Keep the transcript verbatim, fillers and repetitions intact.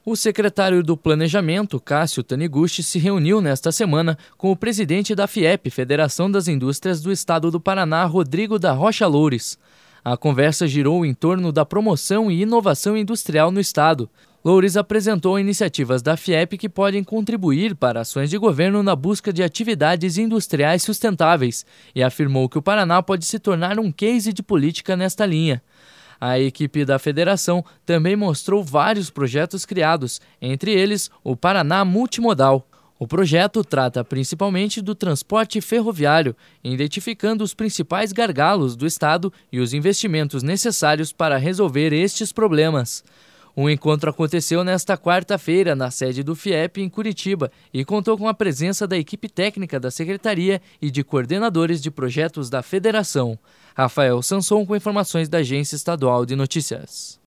O secretário do Planejamento, Cássio Taniguchi, se reuniu nesta semana com o presidente da FIEP, Federação das Indústrias do Estado do Paraná, Rodrigo da Rocha Loures. A conversa girou em torno da promoção e inovação industrial no estado. Loures apresentou iniciativas da FIEP que podem contribuir para ações de governo na busca de atividades industriais sustentáveis e afirmou que o Paraná pode se tornar um case de política nesta linha. A equipe da federação também mostrou vários projetos criados, entre eles o Paraná Multimodal. O projeto trata principalmente do transporte ferroviário, identificando os principais gargalos do estado e os investimentos necessários para resolver estes problemas. O encontro aconteceu nesta quarta-feira na sede do FIEP em Curitiba e contou com a presença da equipe técnica da secretaria e de coordenadores de projetos da federação. Rafael Sanson com informações da Agência Estadual de Notícias.